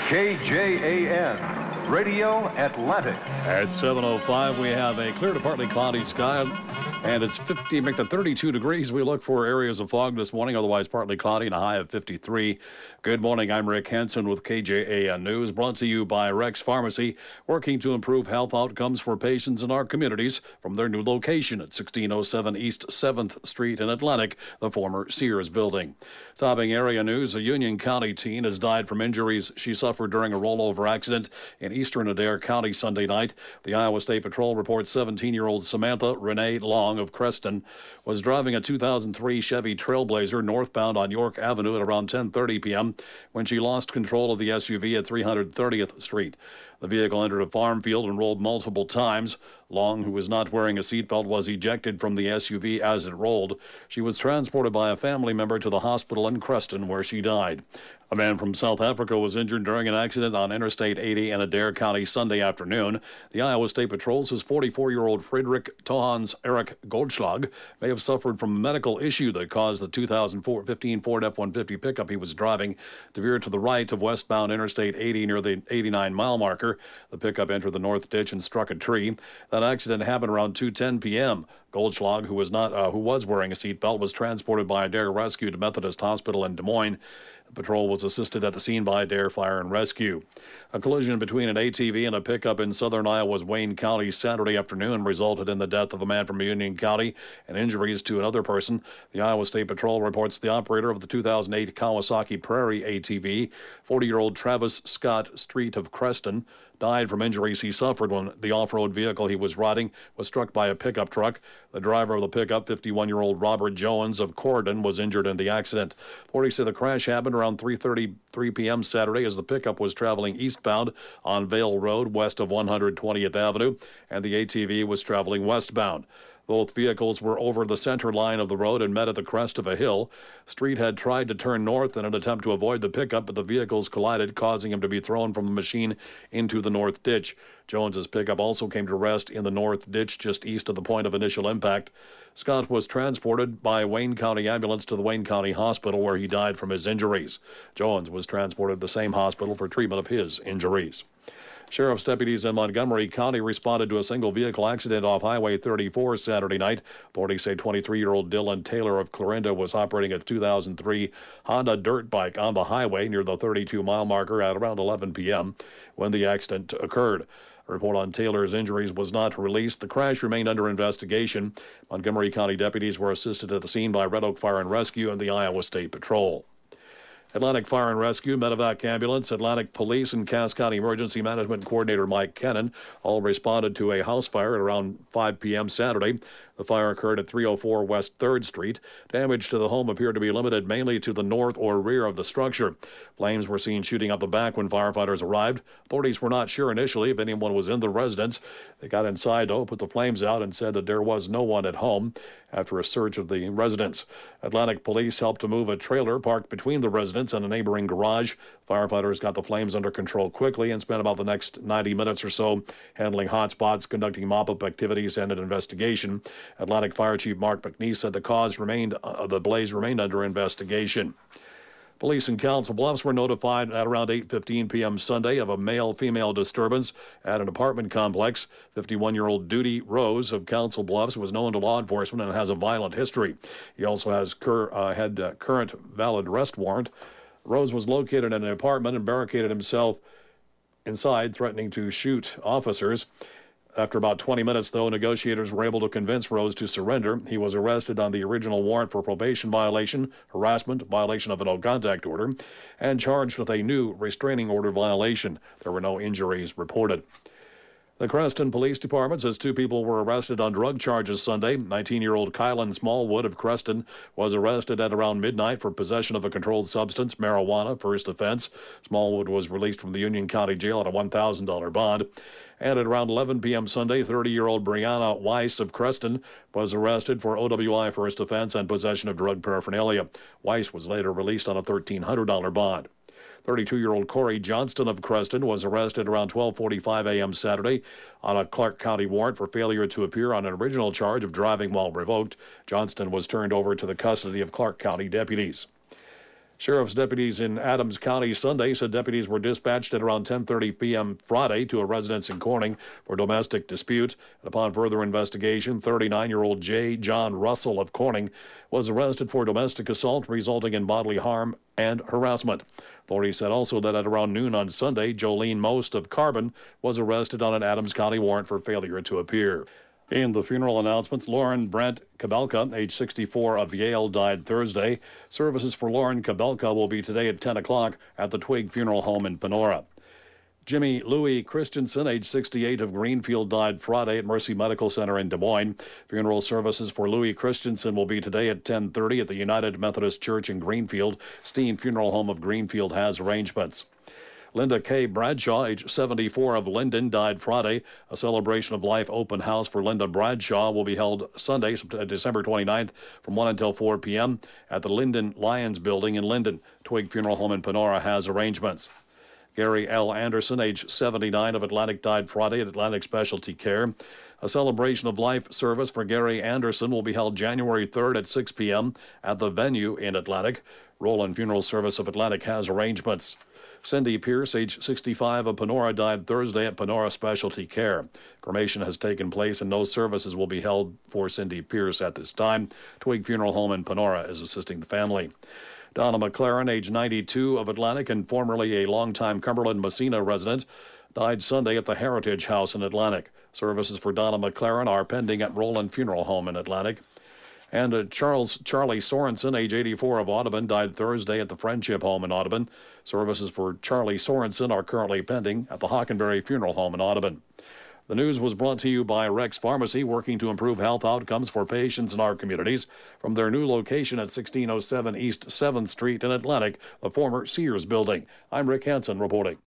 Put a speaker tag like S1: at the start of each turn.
S1: KJAN, Radio Atlantic.
S2: At 7:05, we have a clear to partly cloudy sky, and it's 32 degrees. We look for areas of fog this morning, otherwise partly cloudy and a high of 53. Good morning. I'm Rick Hansen with KJAN News, brought to you by Rex Pharmacy, working to improve health outcomes for patients in our communities from their new location at 1607 East 7th Street in Atlantic, the former Sears building. Topping area news, a Union County teen has died from injuries she suffered during a rollover accident in eastern Adair County Sunday night. The Iowa State Patrol reports 17-year-old Samantha Renee Long of Creston was driving a 2003 Chevy Trailblazer northbound on York Avenue at around 10:30 p.m. when she lost control of the SUV at 330th Street. The vehicle entered a farm field and rolled multiple times. Long, who was not wearing a seatbelt, was ejected from the SUV as it rolled. She was transported by a family member to the hospital in Creston, where she died. A man from South Africa was injured during an accident on Interstate 80 in Adair County Sunday afternoon. The Iowa State Patrol says 44-year-old Friedrich Tohans Eric Goldschlag may have suffered from a medical issue that caused the 2015 Ford F-150 pickup he was driving to veer to the right of westbound Interstate 80 near the 89-mile marker. The pickup entered the north ditch and struck a tree. That accident happened around 2:10 p.m. Goldschlag, who was wearing a seatbelt, was transported by Adair Rescue to Methodist Hospital in Des Moines. The patrol was assisted at the scene by Adair Fire and Rescue. A collision between an ATV and a pickup in southern Iowa's Wayne County Saturday afternoon resulted in the death of a man from Union County and injuries to another person. The Iowa State Patrol reports the operator of the 2008 Kawasaki Prairie ATV, 40-year-old Travis Scott Street of Creston, died from injuries he suffered when the off-road vehicle he was riding was struck by a pickup truck. The driver of the pickup, 51-year-old Robert Jones of Corydon, was injured in the accident. Authorities say the crash happened around 3:33 p.m. Saturday as the pickup was traveling eastbound on Vale Road west of 120th Avenue, and the ATV was traveling westbound. Both vehicles were over the center line of the road and met at the crest of a hill. Street had tried to turn north in an attempt to avoid the pickup, but the vehicles collided, causing him to be thrown from the machine into the north ditch. Jones's pickup also came to rest in the north ditch just east of the point of initial impact. Scott was transported by Wayne County ambulance to the Wayne County Hospital, where he died from his injuries. Jones was transported to the same hospital for treatment of his injuries. Sheriff's deputies in Montgomery County responded to a single vehicle accident off Highway 34 Saturday night. Authorities say 23-year-old Dylan Taylor of Clarinda was operating a 2003 Honda dirt bike on the highway near the 32-mile marker at around 11 p.m. when the accident occurred. A report on Taylor's injuries was not released. The crash remained under investigation. Montgomery County deputies were assisted at the scene by Red Oak Fire and Rescue and the Iowa State Patrol. Atlantic Fire and Rescue, Medevac Ambulance, Atlantic Police, and Cass County Emergency Management Coordinator Mike Kennan all responded to a house fire at around 5 p.m. Saturday. The fire occurred at 304 West 3rd Street. Damage to the home appeared to be limited mainly to the north or rear of the structure. Flames were seen shooting up the back when firefighters arrived. Authorities were not sure initially if anyone was in the residence. They got inside, though, put the flames out, and said that there was no one at home after a search of the residence. Atlantic Police helped to move a trailer parked between the residence and a neighboring garage. Firefighters got the flames under control quickly and spent about the next 90 minutes or so handling hot spots, conducting mop-up activities, and an investigation. Atlantic Fire Chief Mark McNeese said the blaze remained under investigation. Police in Council Bluffs were notified at around 8:15 p.m. Sunday of a male-female disturbance at an apartment complex. 51-year-old Duty Rose of Council Bluffs was known to law enforcement and has a violent history. He also has current valid arrest warrant. Rose was located in an apartment and barricaded himself inside, threatening to shoot officers. After about 20 minutes, though, negotiators were able to convince Rose to surrender. He was arrested on the original warrant for probation violation, harassment, violation of a no-contact order, and charged with a new restraining order violation. There were no injuries reported. The Creston Police Department says 2 people were arrested on drug charges Sunday. 19-year-old Kylan Smallwood of Creston was arrested at around midnight for possession of a controlled substance, marijuana, first offense. Smallwood was released from the Union County Jail at a $1,000 bond. And at around 11 p.m. Sunday, 30-year-old Brianna Weiss of Creston was arrested for OWI first offense and possession of drug paraphernalia. Weiss was later released on a $1,300 bond. 32-year-old Corey Johnston of Creston was arrested around 12:45 a.m. Saturday on a Clark County warrant for failure to appear on an original charge of driving while revoked. Johnston was turned over to the custody of Clark County deputies. Sheriff's deputies in Adams County Sunday said deputies were dispatched at around 10:30 p.m. Friday to a residence in Corning for domestic dispute. And upon further investigation, 39-year-old J. John Russell of Corning was arrested for domestic assault resulting in bodily harm and harassment. Authorities said also that at around noon on Sunday, Jolene Most of Carbon was arrested on an Adams County warrant for failure to appear. In the funeral announcements, Lauren Brent Kabelka, age 64, of Yale, died Thursday. Services for Lauren Kabelka will be today at 10 o'clock at the Twig Funeral Home in Panora. Jimmy Louis Christensen, age 68, of Greenfield, died Friday at Mercy Medical Center in Des Moines. Funeral services for Louis Christensen will be today at 10:30 at the United Methodist Church in Greenfield. Steen Funeral Home of Greenfield has arrangements. Linda K. Bradshaw, age 74, of Linden, died Friday. A celebration of life open house for Linda Bradshaw will be held Sunday, December 29th, from 1 until 4 p.m. at the Linden Lions Building in Linden. Twig Funeral Home in Panora has arrangements. Gary L. Anderson, age 79, of Atlantic, died Friday at Atlantic Specialty Care. A celebration of life service for Gary Anderson will be held January 3rd at 6 p.m. at the venue in Atlantic. Roland Funeral Service of Atlantic has arrangements. Cindy Pierce, age 65, of Panora, died Thursday at Panora Specialty Care. Cremation has taken place and no services will be held for Cindy Pierce at this time. Twig Funeral Home in Panora is assisting the family. Donna McLaren, age 92, of Atlantic and formerly a longtime Cumberland Messina resident, died Sunday at the Heritage House in Atlantic. Services for Donna McLaren are pending at Roland Funeral Home in Atlantic. And Charlie Sorensen, age 84, of Audubon, died Thursday at the Friendship Home in Audubon. Services for Charlie Sorensen are currently pending at the Hockenberry Funeral Home in Audubon. The news was brought to you by Rex Pharmacy, working to improve health outcomes for patients in our communities. From their new location at 1607 East 7th Street in Atlantic, the former Sears building. I'm Rick Hansen reporting.